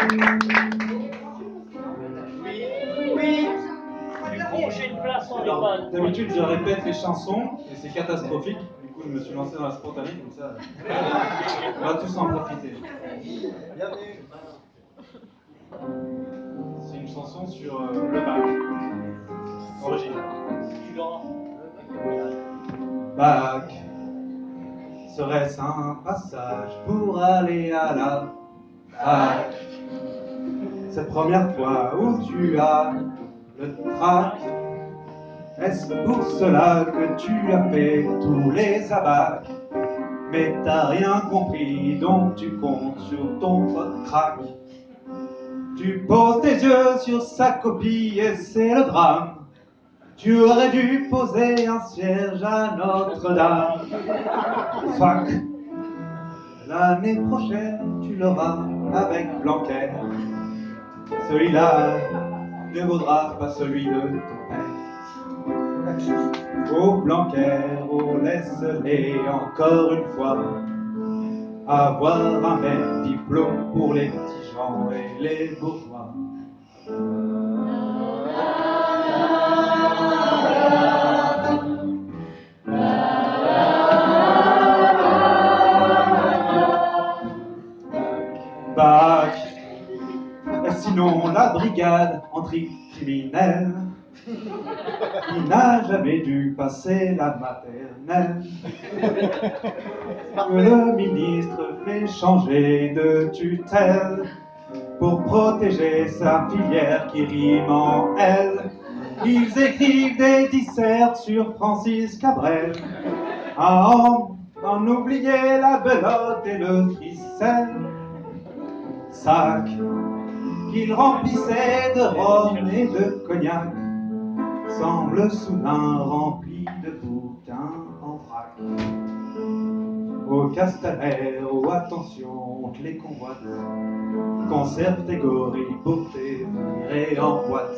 Oui. Du coup, j'ai une place en EHPAD. D'habitude, je répète les chansons et c'est catastrophique. Du coup, je me suis lancé dans la spontanée comme ça. On va tous en profiter. Bienvenue. C'est une chanson sur le bac. Original. Bac, serait-ce un passage pour aller à la fac? Cette première fois où tu as le trac, est-ce pour cela que tu as fait tous les abacs? Mais t'as rien compris, donc tu comptes sur ton pote crack. Tu poses tes yeux sur sa copie et c'est le drame. Tu aurais dû poser un cierge à Notre-Dame. Fac, l'année prochaine tu l'auras avec Blanquer. Celui-là ne vaudra pas celui de ton père. Oh Blanquer, oh laisse-les encore une fois avoir un même diplôme pour les petits gens et les bourgeois. Bac, sinon la brigade anticriminelle, il n'a jamais dû passer la maternelle. Le ministre fait changer de tutelle pour protéger sa filière qui rime en elle. Ils écrivent des dissertes sur Francis Cabrel, à en oublier la belote et le ficelle. Sac qu'il remplissait de rhum et de cognac semble soudain rempli de bouquins en vrac. Au Castaner, oh attention, on te les convoite. Conserve tes gorilles pour tes virées en boîte.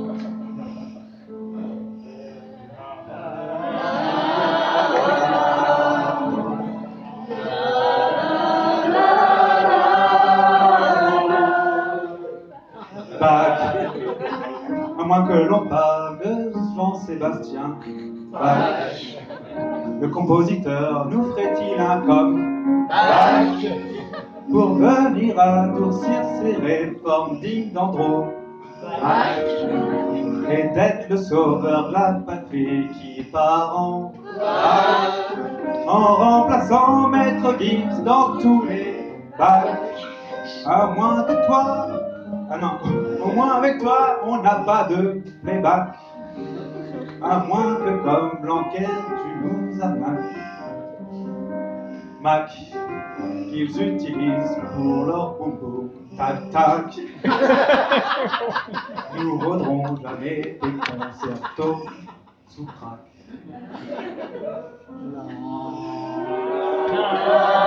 Bac, à moins que l'on parle de Jean-Sébastien Bach, le compositeur nous ferait-il un comme Bach pour venir adoucir ses réformes dignes d'Andro Bach et d'être le sauveur de la patrie qui part en Bach en remplaçant Maître Gims dans tous les bacs. À moins que toi, ah non, au moins avec toi, on n'a pas de playback. À moins que comme Blanquer, tu nous amènes Mac, qu'ils utilisent pour leur boum boum tac tac. Nous vaudrons jamais des concertos sous crack.